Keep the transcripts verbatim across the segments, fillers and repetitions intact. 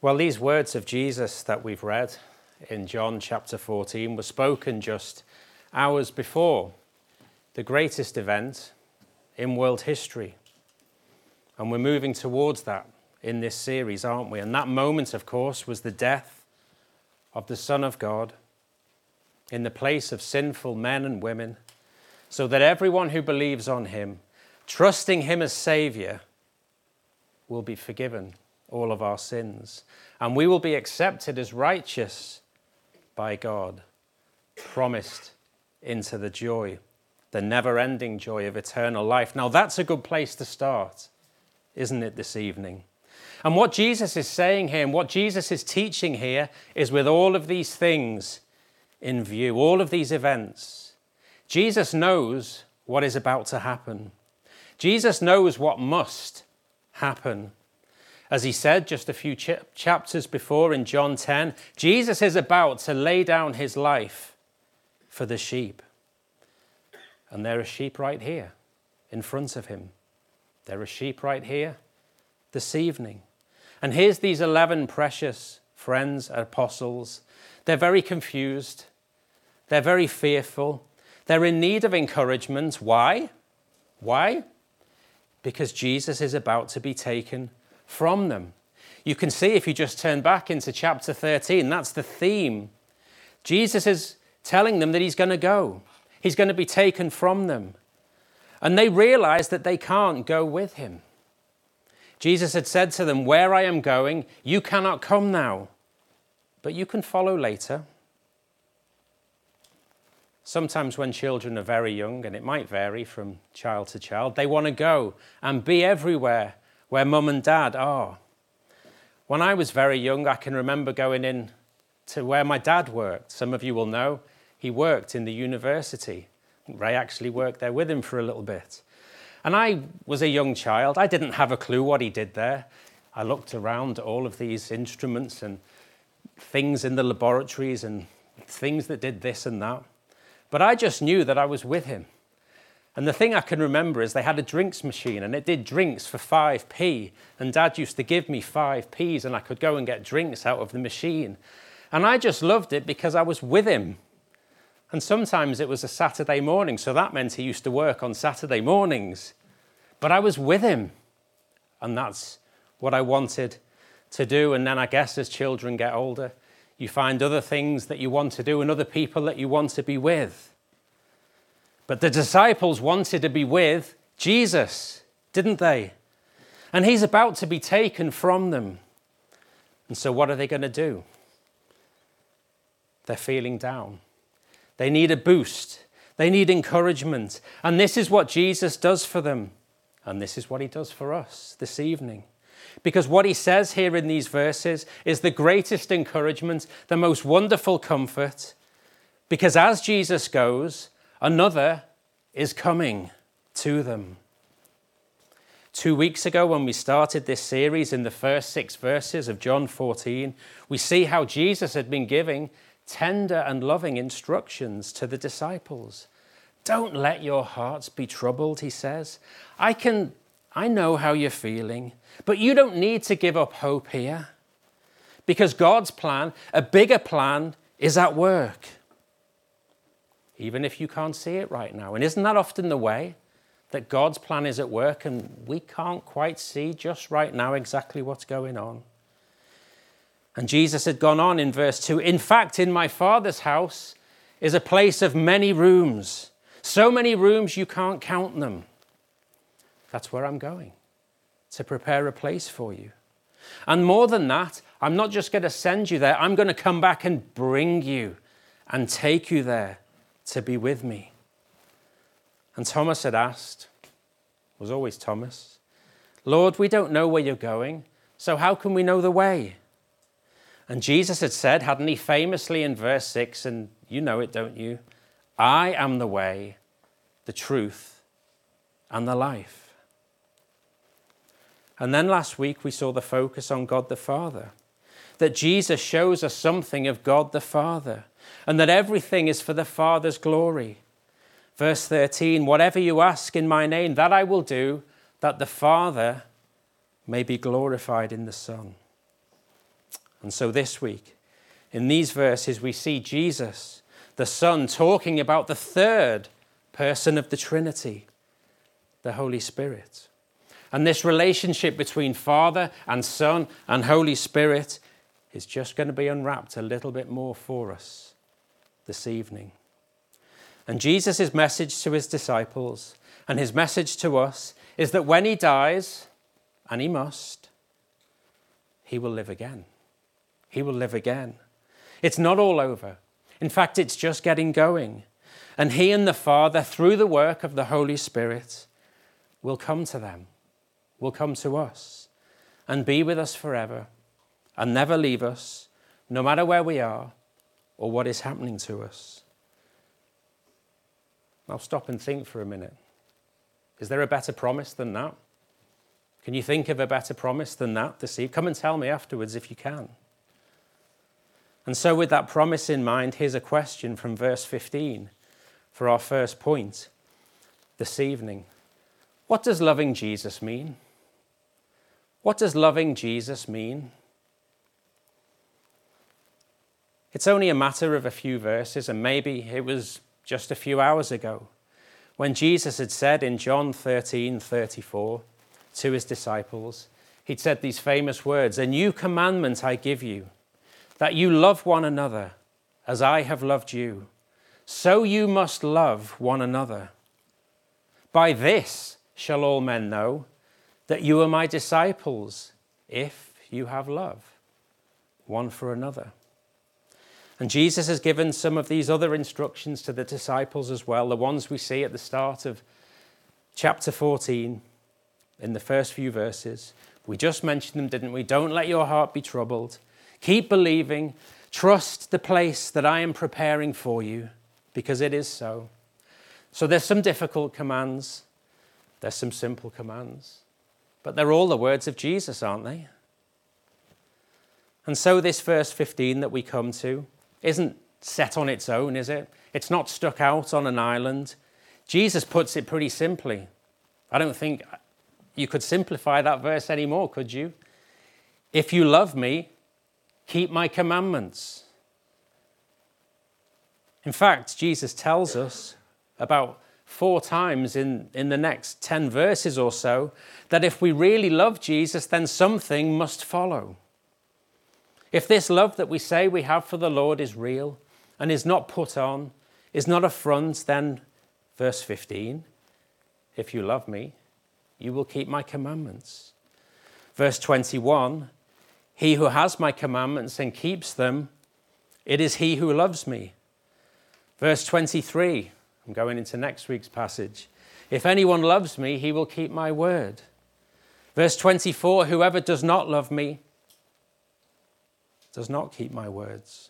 Well, these words of Jesus that we've read in John chapter fourteen were spoken just hours before the greatest event in world history. And we're moving towards that in this series, aren't we? And that moment, of course, was the death of the Son of God in the place of sinful men and women, so that everyone who believes on him, trusting him as Saviour, will be forgiven all of our sins. And we will be accepted as righteous by God, promised into the joy, the never-ending joy of eternal life. Now that's a good place to start, isn't it, this evening? And what Jesus is saying here, and what Jesus is teaching here, is with all of these things in view, all of these events, Jesus knows what is about to happen. Jesus knows what must happen. As he said just a few ch- chapters before in John ten, Jesus is about to lay down his life for the sheep. And there are sheep right here in front of him. There are sheep right here this evening. And here's these eleven precious friends, apostles. They're very confused. They're very fearful. They're in need of encouragement. Why? Why? Because Jesus is about to be taken from them. You can see if you just turn back into chapter thirteen, that's the theme. Jesus is telling them that he's going to go. He's going to be taken from them. And they realize that they can't go with him. Jesus had said to them, "Where I am going, you cannot come now, but you can follow later." Sometimes when children are very young, and it might vary from child to child, they want to go and be everywhere where mum and dad are. When I was very young, I can remember going in to where my dad worked. Some of you will know he worked in the university. Ray actually worked there with him for a little bit. And I was a young child. I didn't have a clue what he did there. I looked around at all of these instruments and things in the laboratories and things that did this and that. But I just knew that I was with him. And the thing I can remember is they had a drinks machine and it did drinks for five p. And Dad used to give me five p's and I could go and get drinks out of the machine. And I just loved it because I was with him. And sometimes it was a Saturday morning, so that meant he used to work on Saturday mornings. But I was with him. And that's what I wanted to do. And then I guess as children get older, you find other things that you want to do and other people that you want to be with. But the disciples wanted to be with Jesus, didn't they? And he's about to be taken from them. And so what are they going to do? They're feeling down. They need a boost. They need encouragement. And this is what Jesus does for them. And this is what he does for us this evening. Because what he says here in these verses is the greatest encouragement, the most wonderful comfort. Because as Jesus goes, another is coming to them. Two weeks ago, when we started this series in the first six verses of John fourteen, we see how Jesus had been giving tender and loving instructions to the disciples. Don't let your hearts be troubled, he says. I can, I know how you're feeling, but you don't need to give up hope here. Because God's plan, a bigger plan, is at work. Even if you can't see it right now. And isn't that often the way? That God's plan is at work and we can't quite see just right now exactly what's going on. And Jesus had gone on in verse two, "In fact, in my Father's house is a place of many rooms. So many rooms you can't count them. That's where I'm going, to prepare a place for you. And more than that, I'm not just going to send you there. I'm going to come back and bring you and take you there to be with me." And Thomas had asked, was always Thomas, "Lord, we don't know where you're going, so how can we know the way?" And Jesus had said, hadn't he, famously in verse six, and you know it, don't you? "I am the way, the truth, and the life." And then last week we saw the focus on God the Father, that Jesus shows us something of God the Father, and that everything is for the Father's glory. Verse thirteen, "Whatever you ask in my name, that I will do, that the Father may be glorified in the Son." And so this week, in these verses, we see Jesus, the Son, talking about the third person of the Trinity, the Holy Spirit. And this relationship between Father and Son and Holy Spirit is just going to be unwrapped a little bit more for us this evening. And Jesus' message to his disciples and his message to us is that when he dies, and he must, he will live again. He will live again. It's not all over. In fact, it's just getting going. And he and the Father, through the work of the Holy Spirit, will come to them, will come to us, and be with us forever, and never leave us, no matter where we are or what is happening to us. I'll stop and think for a minute. Is there a better promise than that? Can you think of a better promise than that this evening? Come and tell me afterwards if you can. And so with that promise in mind, here's a question from verse fifteen for our first point this evening. What does loving Jesus mean? What does loving Jesus mean? It's only a matter of a few verses, and maybe it was just a few hours ago when Jesus had said in John thirteen thirty-four to his disciples, he'd said these famous words, "A new commandment I give you, that you love one another as I have loved you. So you must love one another. By this shall all men know that you are my disciples, if you have love one for another." And Jesus has given some of these other instructions to the disciples as well, the ones we see at the start of chapter fourteen, in the first few verses. We just mentioned them, didn't we? Don't let your heart be troubled. Keep believing. Trust the place that I am preparing for you, because it is so. So there's some difficult commands. There's some simple commands. But they're all the words of Jesus, aren't they? And so this verse fifteen that we come to isn't set on its own, is it? It's not stuck out on an island. Jesus puts it pretty simply. I don't think you could simplify that verse anymore, could you? If you love me, keep my commandments. In fact, Jesus tells us about four times in, in the next ten verses or so that if we really love Jesus, then something must follow. If this love that we say we have for the Lord is real and is not put on, is not a front, then verse fifteen, if you love me, you will keep my commandments. Verse twenty-one, he who has my commandments and keeps them, it is he who loves me. Verse twenty-three, I'm going into next week's passage. If anyone loves me, he will keep my word. Verse twenty-four, whoever does not love me does not keep my words.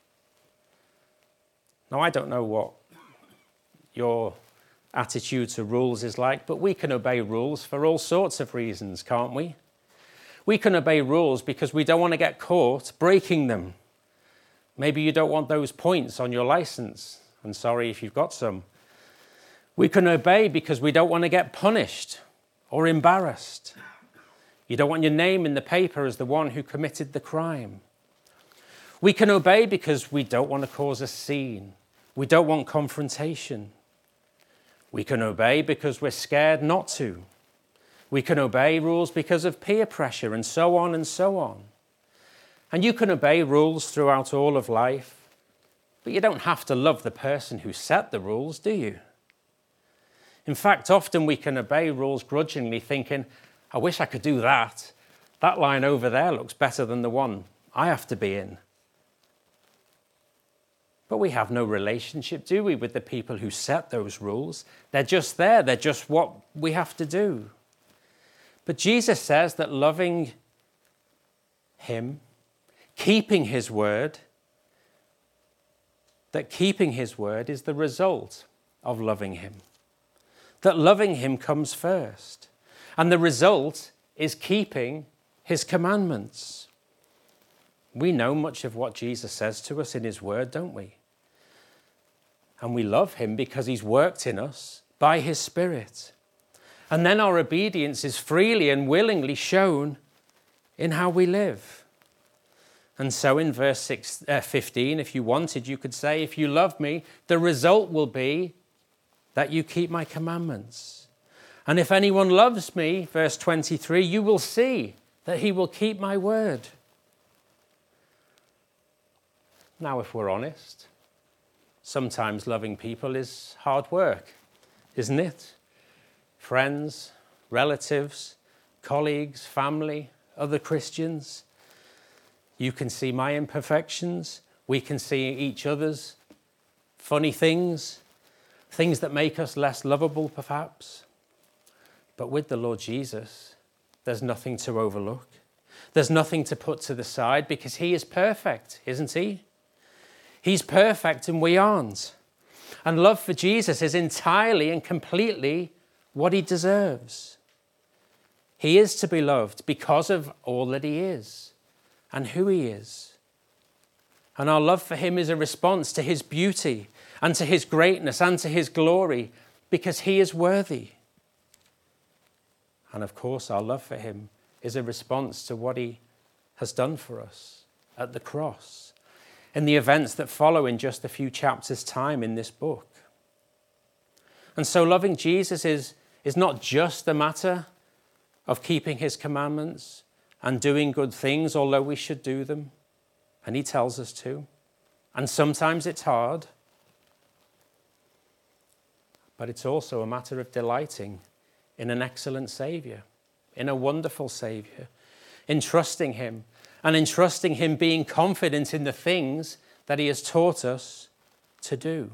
Now, I don't know what your attitude to rules is like, but we can obey rules for all sorts of reasons, can't we? We can obey rules because we don't want to get caught breaking them. Maybe you don't want those points on your license, and sorry if you've got some. We can obey because we don't want to get punished or embarrassed. You don't want your name in the paper as the one who committed the crime. We can obey because we don't want to cause a scene. We don't want confrontation. We can obey because we're scared not to. We can obey rules because of peer pressure, and so on and so on. And you can obey rules throughout all of life, but you don't have to love the person who set the rules, do you? In fact, often we can obey rules grudgingly, thinking, I wish I could do that. That line over there looks better than the one I have to be in. But we have no relationship, do we, with the people who set those rules? They're just there. They're just what we have to do. But Jesus says that loving him, keeping his word, that keeping his word is the result of loving him. That loving him comes first. And the result is keeping his commandments. We know much of what Jesus says to us in his word, don't we? And we love him because he's worked in us by his Spirit. And then our obedience is freely and willingly shown in how we live. And so in verse six, uh, fifteen, if you wanted, you could say, if you love me, the result will be that you keep my commandments. And if anyone loves me, verse twenty-three, you will see that he will keep my word. Now, if we're honest, sometimes loving people is hard work, isn't it? Friends, relatives, colleagues, family, other Christians. You can see my imperfections. We can see each other's funny things, things that make us less lovable, perhaps. But with the Lord Jesus, there's nothing to overlook. There's nothing to put to the side because he is perfect, isn't he? He's perfect and we aren't. And love for Jesus is entirely and completely what he deserves. He is to be loved because of all that he is and who he is. And our love for him is a response to his beauty and to his greatness and to his glory because he is worthy. And of course, our love for him is a response to what he has done for us at the cross and the events that follow in just a few chapters' time in this book. And so loving Jesus is, is not just a matter of keeping his commandments and doing good things, although we should do them, and he tells us to. And sometimes it's hard, but it's also a matter of delighting in an excellent Saviour, in a wonderful Saviour, in trusting him, and in trusting him being confident in the things that he has taught us to do.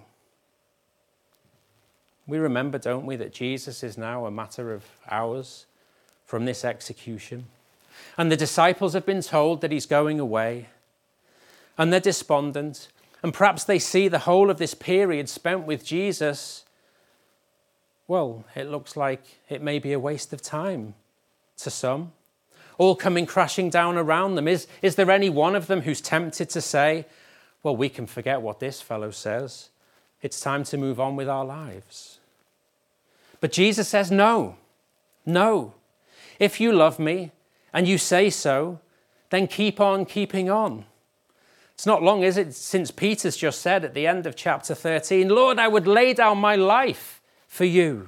We remember, don't we, that Jesus is now a matter of hours from this execution. And the disciples have been told that he's going away. And they're despondent. And perhaps they see the whole of this period spent with Jesus. Well, it looks like it may be a waste of time to some. All coming crashing down around them. Is, is there any one of them who's tempted to say, well, we can forget what this fellow says. It's time to move on with our lives. But Jesus says, no, no. If you love me and you say so, then keep on keeping on. It's not long, is it, since Peter's just said at the end of chapter thirteen, Lord, I would lay down my life for you.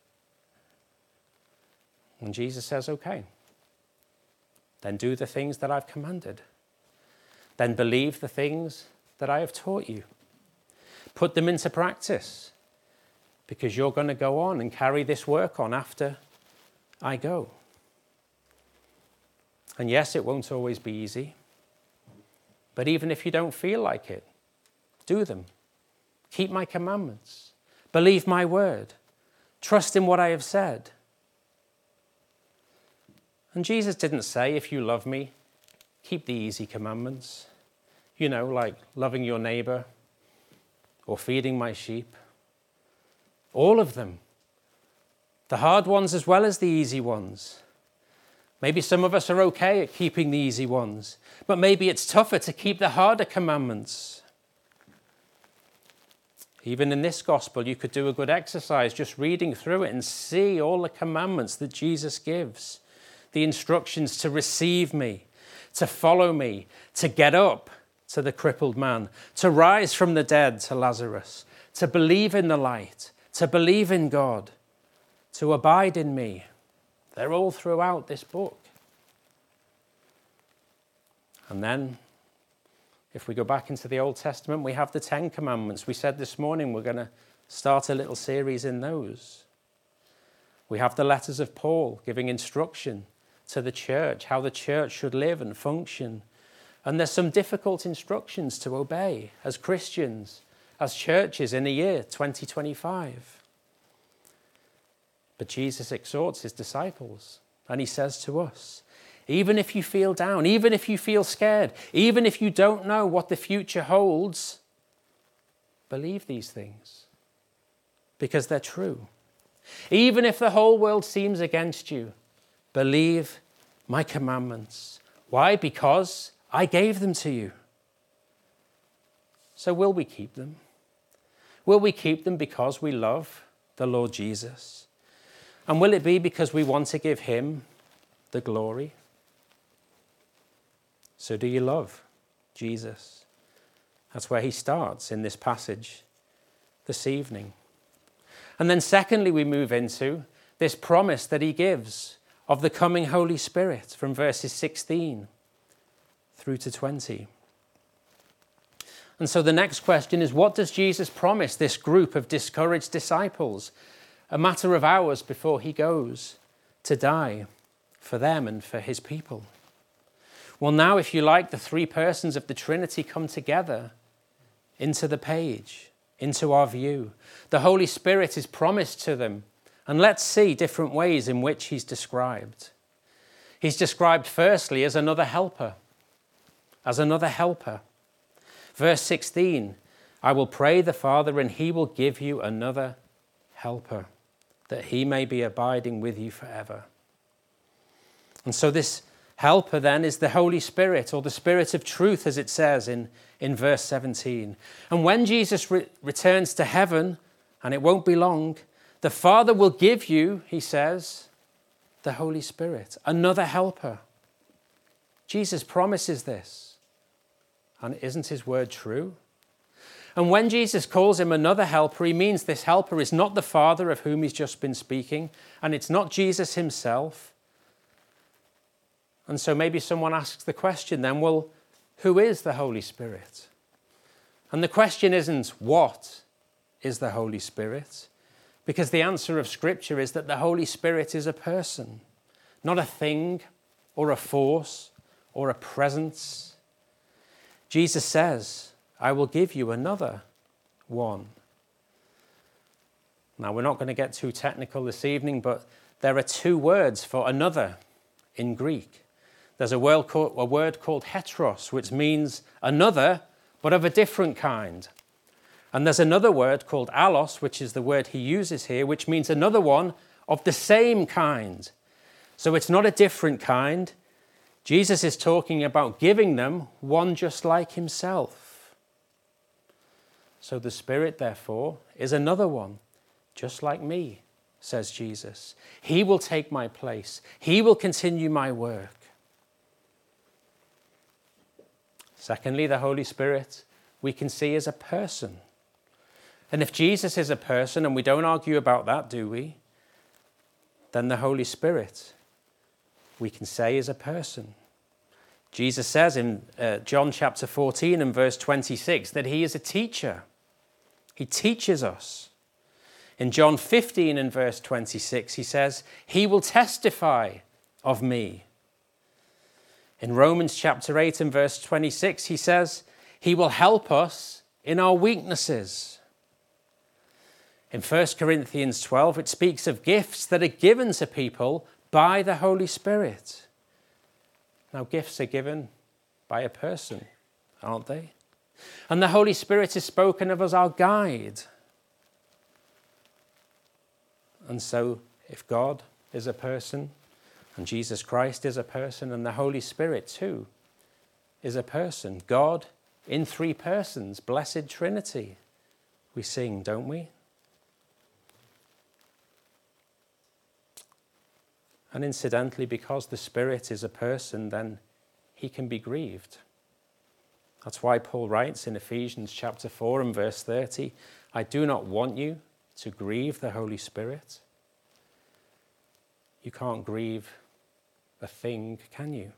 And Jesus says, okay, then do the things that I've commanded. Then believe the things that I have taught you. Put them into practice because you're going to go on and carry this work on after I go. And yes, it won't always be easy. But even if you don't feel like it, do them. Keep my commandments. Believe my word. Trust in what I have said. And Jesus didn't say, if you love me, keep the easy commandments. You know, like loving your neighbor or feeding my sheep. All of them. The hard ones as well as the easy ones. Maybe some of us are okay at keeping the easy ones, but maybe it's tougher to keep the harder commandments. Even in this gospel, you could do a good exercise just reading through it and see all the commandments that Jesus gives. The instructions to receive me, to follow me, to get up to the crippled man, to rise from the dead to Lazarus, to believe in the light, to believe in God, to abide in me. They're all throughout this book. And then, if we go back into the Old Testament, we have the Ten Commandments. We said this morning we're going to start a little series in those. We have the letters of Paul giving instruction to the church, how the church should live and function. And there's some difficult instructions to obey as Christians, as churches in the year twenty twenty-five. But Jesus exhorts his disciples, and he says to us, even if you feel down, even if you feel scared, even if you don't know what the future holds, believe these things because they're true. Even if the whole world seems against you, believe my commandments. Why? Because I gave them to you. So will we keep them? Will we keep them because we love the Lord Jesus? And will it be because we want to give him the glory? So do you love Jesus. That's where he starts in this passage this evening. And then secondly, we move into this promise that he gives of the coming Holy Spirit from verses sixteen through to twenty. And so the next question is, what does Jesus promise this group of discouraged disciples a matter of hours before he goes to die for them and for his people? Well, now, if you like, the three persons of the Trinity come together into the page, into our view. The Holy Spirit is promised to them, and let's see different ways in which he's described. He's described firstly as another helper, as another helper. Verse sixteen, I will pray the Father, and he will give you another helper, that he may be abiding with you forever. And so this helper then is the Holy Spirit, or the Spirit of truth, as it says in, in verse seventeen. And when Jesus re- returns to heaven, and it won't be long, the Father will give you, he says, the Holy Spirit, another helper. Jesus promises this. And isn't his word true? And when Jesus calls him another helper, he means this helper is not the Father of whom he's just been speaking, and it's not Jesus himself. And so maybe someone asks the question then, well, who is the Holy Spirit? And the question isn't what is the Holy Spirit, because the answer of Scripture is that the Holy Spirit is a person, not a thing or a force or a presence. Jesus says, I will give you another one. Now, we're not going to get too technical this evening, but there are two words for another in Greek. There's a word called, a word called heteros, which means another, but of a different kind. And there's another word called allos, which is the word he uses here, which means another one of the same kind. So it's not a different kind. Jesus is talking about giving them one just like himself. So the Spirit, therefore, is another one, just like me, says Jesus. He will take my place. He will continue my work. Secondly, the Holy Spirit we can see as a person. And if Jesus is a person, and we don't argue about that, do we? Then the Holy Spirit we can say is a person. Jesus says in uh, John chapter fourteen and verse twenty-six that he is a teacher. He teaches us. In John fifteen and verse twenty-six, he says, he will testify of me. In Romans chapter eight and verse twenty-six, he says, he will help us in our weaknesses. In First Corinthians twelve, it speaks of gifts that are given to people by the Holy Spirit. Now, gifts are given by a person, aren't they? And the Holy Spirit is spoken of as our guide. And so, if God is a person, and Jesus Christ is a person, and the Holy Spirit too is a person, God in three persons, blessed Trinity, we sing, don't we? And incidentally, because the Spirit is a person, then he can be grieved. That's why Paul writes in Ephesians chapter four and verse thirty, I do not want you to grieve the Holy Spirit. You can't grieve a thing, can you?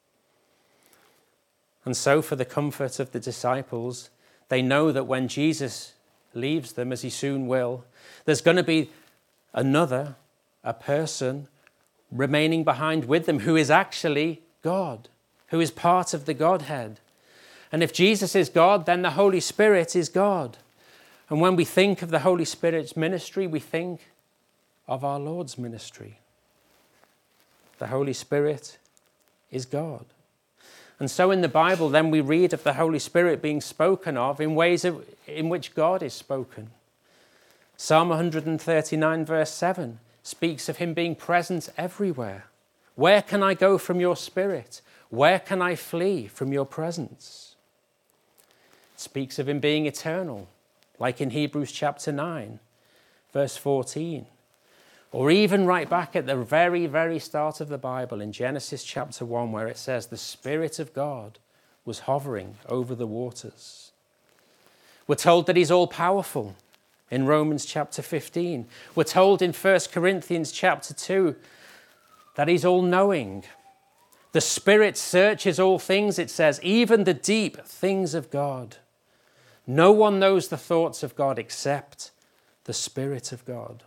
And so for the comfort of the disciples, they know that when Jesus leaves them, as he soon will, there's going to be another, a person, remaining behind with them who is actually God, who is part of the Godhead. And if Jesus is God, then the Holy Spirit is God. And when we think of the Holy Spirit's ministry, we think of our Lord's ministry. The Holy Spirit is God. And so in the Bible, then we read of the Holy Spirit being spoken of in ways of, in which God is spoken. Psalm one thirty-nine verse seven speaks of him being present everywhere. Where can I go from your Spirit? Where can I flee from your presence? It speaks of him being eternal, like in Hebrews chapter nine, verse fourteen. Or even right back at the very, very start of the Bible in Genesis chapter one, where it says, the Spirit of God was hovering over the waters. We're told that he's all-powerful in Romans chapter fifteen. We're told in First Corinthians chapter two that he's all-knowing. The Spirit searches all things, it says, even the deep things of God. No one knows the thoughts of God except the Spirit of God.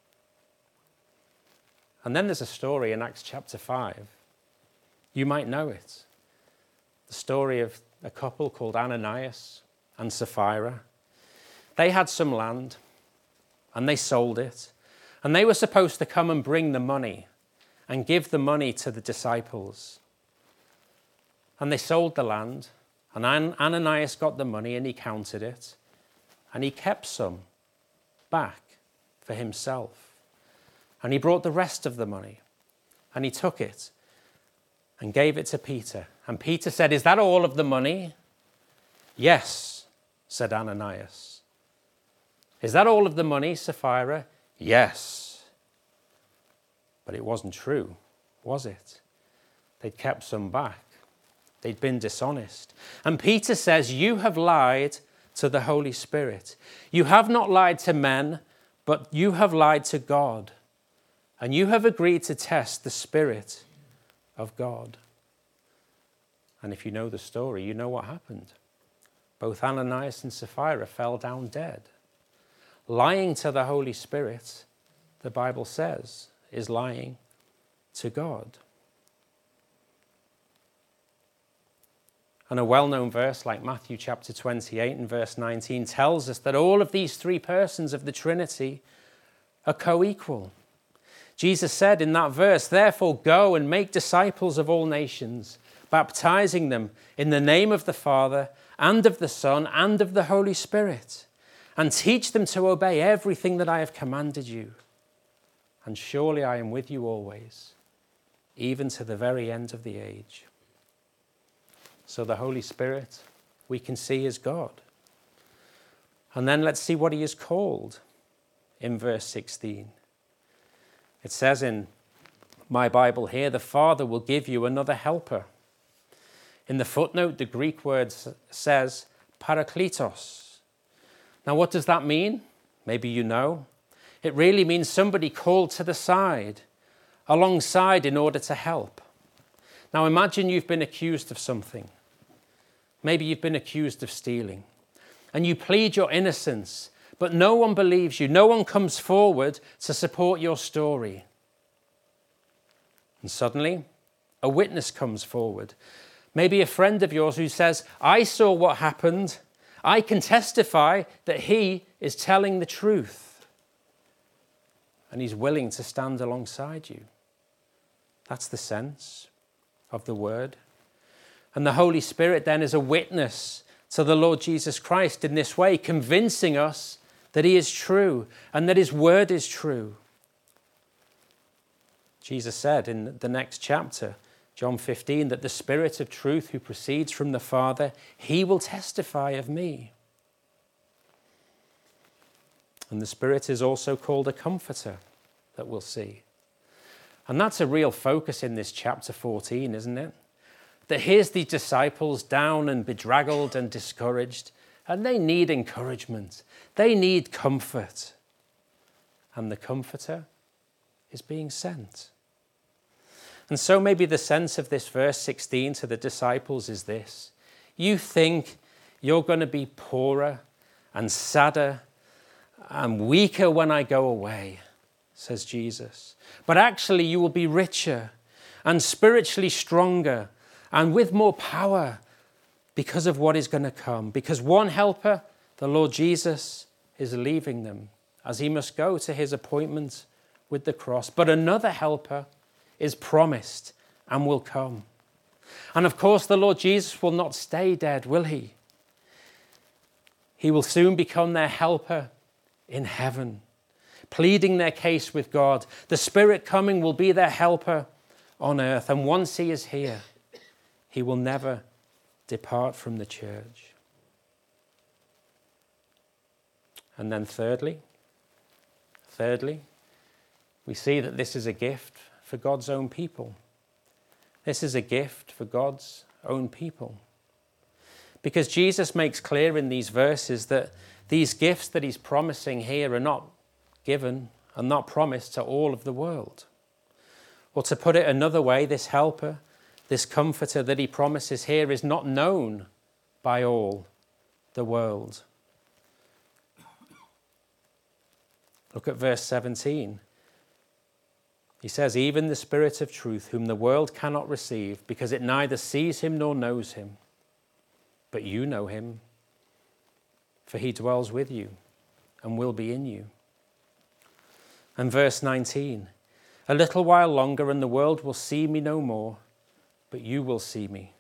And then there's a story in Acts chapter five. You might know it. The story of a couple called Ananias and Sapphira. They had some land and they sold it. And they were supposed to come and bring the money and give the money to the disciples. And they sold the land, and Ananias got the money and he counted it, and he kept some back for himself. And he brought the rest of the money, and he took it and gave it to Peter. And Peter said, "Is that all of the money?" "Yes," said Ananias. "Is that all of the money, Sapphira?" "Yes." But it wasn't true, was it? They'd kept some back. They'd been dishonest. And Peter says, "You have lied to the Holy Spirit. You have not lied to men, but you have lied to God. And you have agreed to test the Spirit of God." And if you know the story, you know what happened. Both Ananias and Sapphira fell down dead. Lying to the Holy Spirit, the Bible says, is lying to God. And a well-known verse like Matthew chapter twenty-eight and verse nineteen tells us that all of these three persons of the Trinity are co-equal. Jesus said in that verse, "Therefore go and make disciples of all nations, baptizing them in the name of the Father and of the Son and of the Holy Spirit, and teach them to obey everything that I have commanded you. And surely I am with you always, even to the very end of the age." So the Holy Spirit, we can see is God. And then let's see what he is called in verse sixteen. It says in my Bible here, "The Father will give you another helper." In the footnote, the Greek word says parakletos. Now, what does that mean? Maybe you know. It really means somebody called to the side, alongside in order to help. Now imagine you've been accused of something. Maybe you've been accused of stealing, and you plead your innocence, but no one believes you. No one comes forward to support your story. And suddenly, a witness comes forward. Maybe a friend of yours who says, "I saw what happened. I can testify that he is telling the truth." And he's willing to stand alongside you. That's the sense of the word. And the Holy Spirit then is a witness to the Lord Jesus Christ in this way, convincing us that he is true and that his word is true. Jesus said in the next chapter, John fifteen, that the Spirit of truth who proceeds from the Father, he will testify of me. And the Spirit is also called a comforter, that we'll see. And that's a real focus in this chapter fourteen, isn't it? That here's these disciples down and bedraggled and discouraged, and they need encouragement. They need comfort. And the comforter is being sent. And so maybe the sense of this verse sixteen to the disciples is this: you think you're going to be poorer and sadder and weaker when I go away, says Jesus. But actually you will be richer and spiritually stronger and with more power because of what is going to come. Because one helper, the Lord Jesus, is leaving them as he must go to his appointment with the cross. But another helper is promised and will come. And of course, the Lord Jesus will not stay dead, will he? He will soon become their helper in heaven, pleading their case with God. The Spirit coming will be their helper on earth. And once he is here, he will never depart from the church. And then thirdly, thirdly, we see that this is a gift for God's own people. This is a gift for God's own people. Because Jesus makes clear in these verses that these gifts that he's promising here are not given and not promised to all of the world. Or to put it another way, this helper, this comforter that he promises here is not known by all the world. Look at verse seventeen. He says, even the Spirit of truth, whom the world cannot receive, because it neither sees him nor knows him. But you know him, for he dwells with you and will be in you. And verse nineteen, a little while longer and the world will see me no more, but you will see me.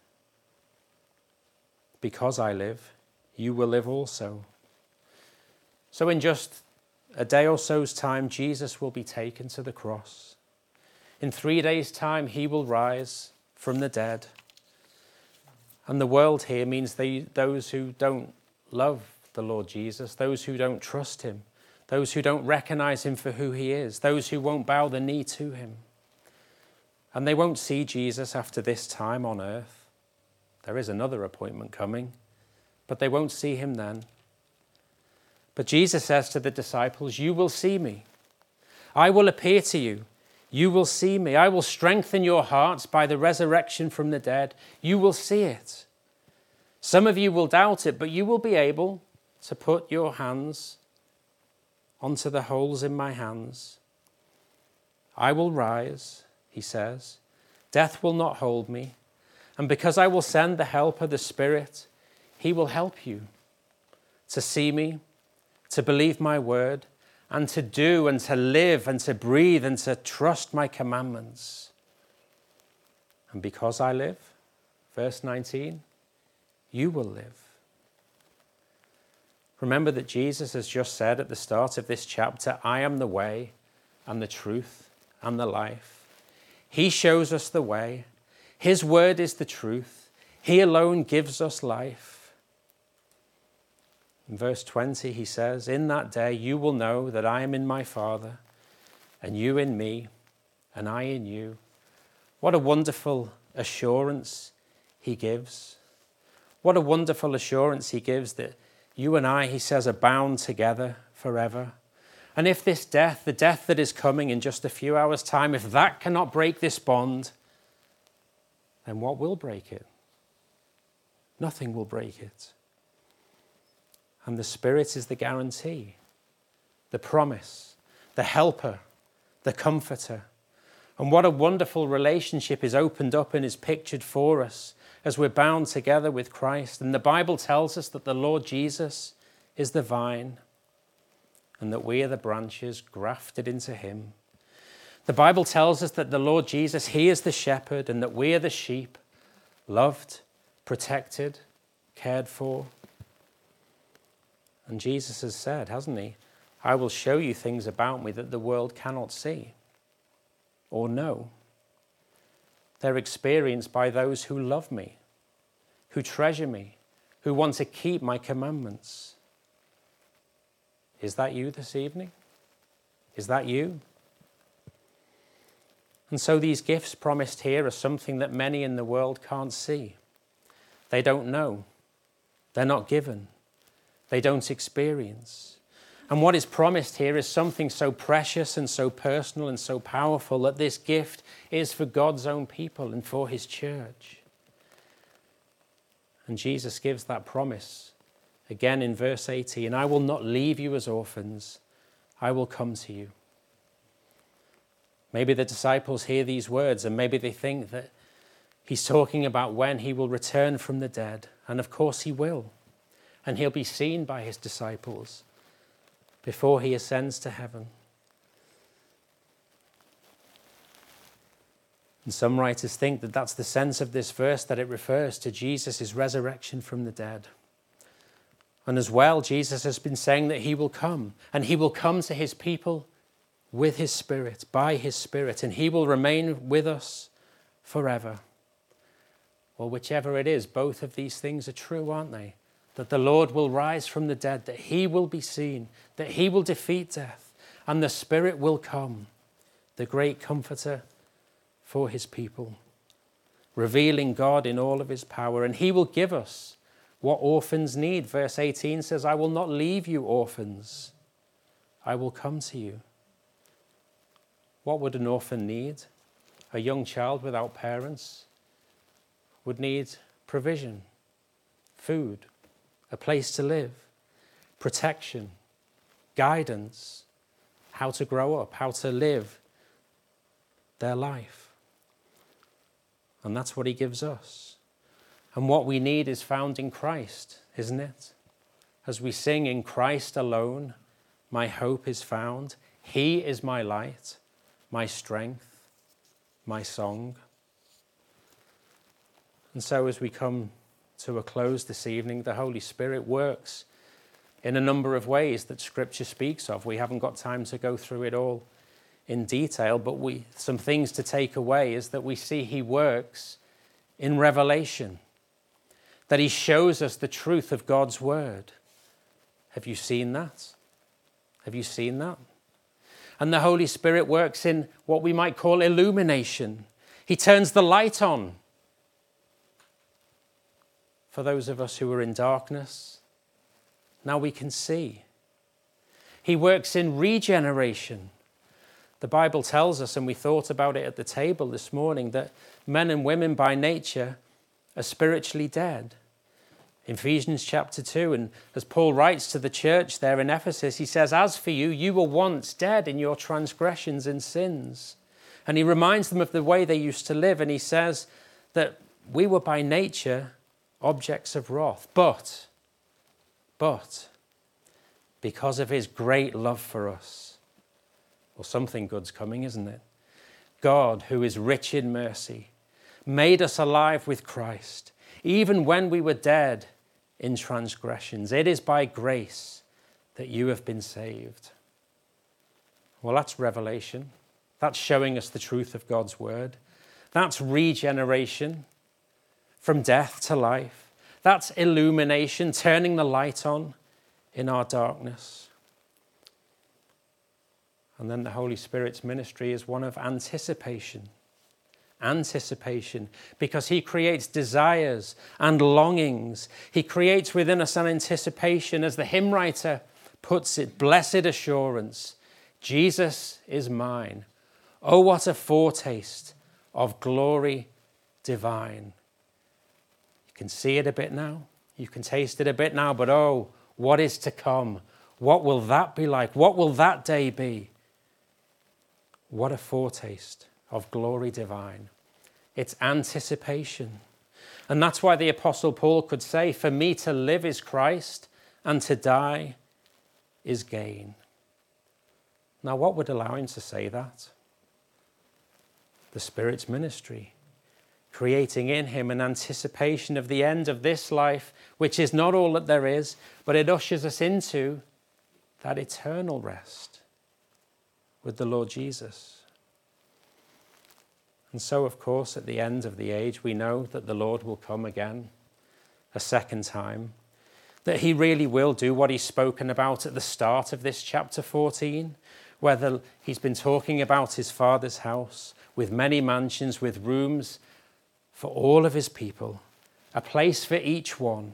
Because I live, you will live also. So in just a day or so's time, Jesus will be taken to the cross. In three days' time, he will rise from the dead. And the world here means they, those who don't love the Lord Jesus, those who don't trust him, those who don't recognize him for who he is, those who won't bow the knee to him. And they won't see Jesus after this time on earth. There is another appointment coming, but they won't see him then. But Jesus says to the disciples, you will see me. I will appear to you. You will see me. I will strengthen your hearts by the resurrection from the dead. You will see it. Some of you will doubt it, but you will be able to put your hands onto the holes in my hands. I will rise, he says. Death will not hold me. And because I will send the Helper, the Spirit, he will help you to see me, to believe my word, and to do and to live and to breathe and to trust my commandments. And because I live, verse nineteen, you will live. Remember that Jesus has just said at the start of this chapter, I am the way and the truth and the life. He shows us the way. His word is the truth. He alone gives us life. In verse twenty, he says, in that day you will know that I am in my Father, and you in me, and I in you. What a wonderful assurance he gives. What a wonderful assurance he gives that you and I, he says, are bound together forever. And if this death, the death that is coming in just a few hours' time, if that cannot break this bond, then what will break it? Nothing will break it. And the Spirit is the guarantee, the promise, the helper, the comforter. And what a wonderful relationship is opened up and is pictured for us as we're bound together with Christ. And the Bible tells us that the Lord Jesus is the vine and that we are the branches grafted into him. The Bible tells us that the Lord Jesus, he is the shepherd, and that we are the sheep, loved, protected, cared for. And Jesus has said, hasn't he, I will show you things about me that the world cannot see or know. They're experienced by those who love me, who treasure me, who want to keep my commandments. Is that you this evening? Is that you? And so these gifts promised here are something that many in the world can't see. They don't know. They're not given. They don't experience. And what is promised here is something so precious and so personal and so powerful that this gift is for God's own people and for his church. And Jesus gives that promise again in verse eighteen, I will not leave you as orphans. I will come to you. Maybe the disciples hear these words and maybe they think that he's talking about when he will return from the dead. And of course he will. And he'll be seen by his disciples before he ascends to heaven. And some writers think that that's the sense of this verse, that it refers to Jesus' resurrection from the dead. And as well, Jesus has been saying that he will come, and he will come to his people with his Spirit, by his Spirit, and he will remain with us forever. Well, whichever it is, both of these things are true, aren't they? That the Lord will rise from the dead, that he will be seen, that he will defeat death, and the Spirit will come, the great comforter for his people, revealing God in all of his power, and he will give us what orphans need. Verse eighteen says, I will not leave you orphans. I will come to you. What would an orphan need? A young child without parents would need provision, food, a place to live, protection, guidance, how to grow up, how to live their life. And that's what he gives us. And what we need is found in Christ, isn't it? As we sing, in Christ alone, my hope is found. He is my light, my strength, my song. And so as we come to a close this evening, the Holy Spirit works in a number of ways that Scripture speaks of. We haven't got time to go through it all in detail, but we some things to take away is that we see he works in revelation, that he shows us the truth of God's word. Have you seen that? Have you seen that? And the Holy Spirit works in what we might call illumination. He turns the light on for those of us who are in darkness. Now we can see. He works in regeneration. The Bible tells us, and we thought about it at the table this morning, that men and women by nature are spiritually dead. In Ephesians chapter two, and as Paul writes to the church there in Ephesus, he says, as for you, you were once dead in your transgressions and sins. And he reminds them of the way they used to live, and he says that we were by nature objects of wrath. But, but, because of his great love for us, well, something good's coming, isn't it? God, who is rich in mercy, made us alive with Christ, even when we were dead in transgressions. It is by grace that you have been saved. Well, that's revelation. That's showing us the truth of God's word. That's regeneration from death to life. That's illumination, turning the light on in our darkness. And then the Holy Spirit's ministry is one of anticipation. Anticipation, because he creates desires and longings. He creates within us an anticipation, as the hymn writer puts it, blessed assurance, Jesus is mine. Oh, what a foretaste of glory divine. You can see it a bit now. You can taste it a bit now, but oh, what is to come? What will that be like? What will that day be? What a foretaste of glory divine. It's anticipation. And that's why the Apostle Paul could say, for me to live is Christ, and to die is gain. Now, what would allow him to say that? The Spirit's ministry, creating in him an anticipation of the end of this life, which is not all that there is, but it ushers us into that eternal rest with the Lord Jesus. And so, of course, at the end of the age, we know that the Lord will come again a second time, that he really will do what he's spoken about at the start of this chapter fourteen, where the, he's been talking about his Father's house with many mansions, with rooms for all of his people, a place for each one.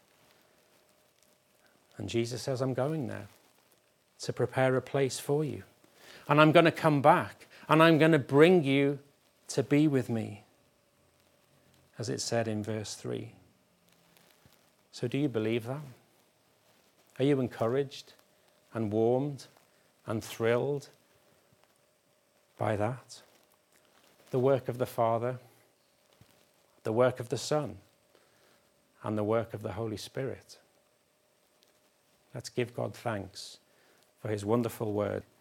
And Jesus says, I'm going there to prepare a place for you. And I'm going to come back, and I'm going to bring you to be with me, as it said in verse three. So do you believe that? Are you encouraged and warmed and thrilled by that? The work of the Father, the work of the Son, and the work of the Holy Spirit. Let's give God thanks for his wonderful word.